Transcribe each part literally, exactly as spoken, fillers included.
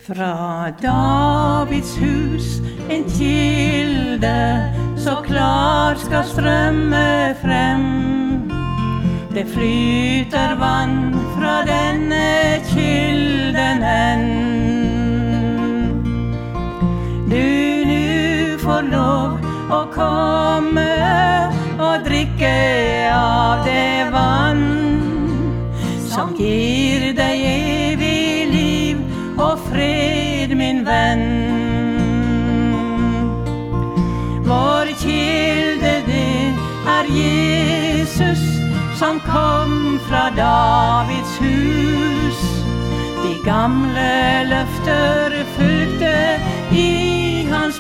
Fra Davids hus en kilde så klart skal strømme frem. Det flyter vann fra denne kilden hen. Du nu får lov å komme og drikke av det vann som gir deg evig liv og fred, min venn. Vår kilde, det er Jesus, som kom fra Davids hus. De gamle løfter fulgte i hans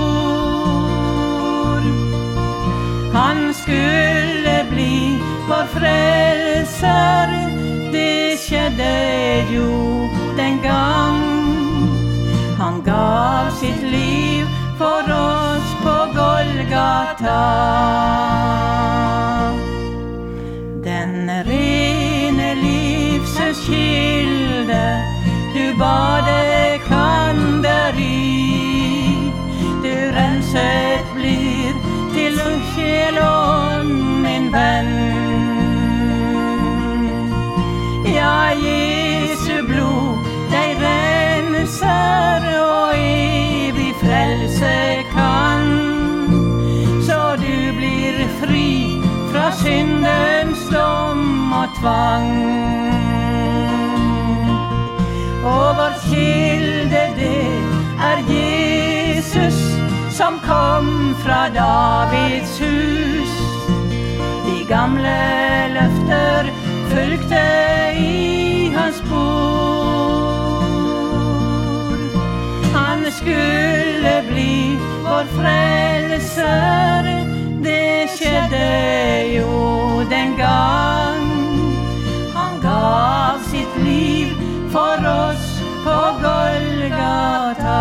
spor. Han skulle bli vår frelser, det skjedde jo den gang. Han gav sitt liv for oss på Golgata. Den rene livsens kilde, du bade kan deri. Du renset blir til sjel og ånd, min venn. Ja, Jesu blod, deg renser og evig frelse kan, så du blir fri fra syndens dom og tvang. Og vår kilde, det er Jesus, som kom fra Davids hus. De gamle løfter fulgte i hans spor. Han skulle bli vår frelser, det skjedde jo den gang. Han gav sitt liv for oss på Golgata.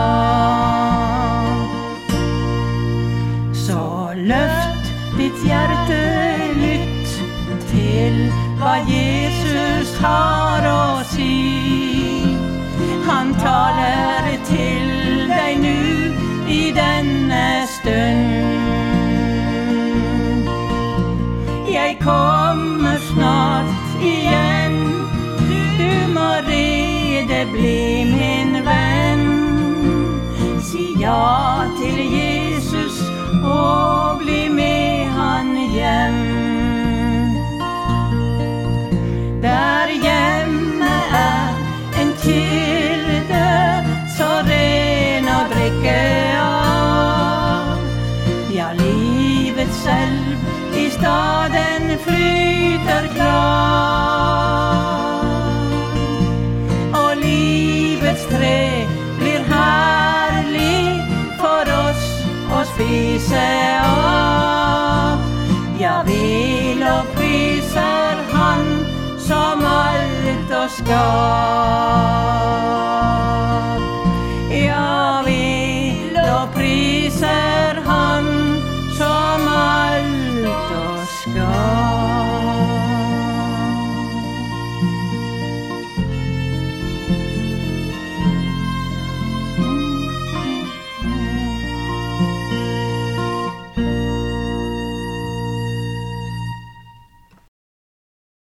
Så løft ditt hjerte, lytt til hva Jesus har å si. Han taler til deg nu i denne stund. Jeg kommer snart igjen, du må rede bli min venn. Si ja til Jesus og bli med han hjem. Der hjemme er en kilde så ren å drikke av. Ja, livet selv i staden flyter klar. Og livets tre blir herlig for oss å spise av. Ja, vi lovpriser han som alt oss gav. Ja, vi lovpriser han som alt oss gav.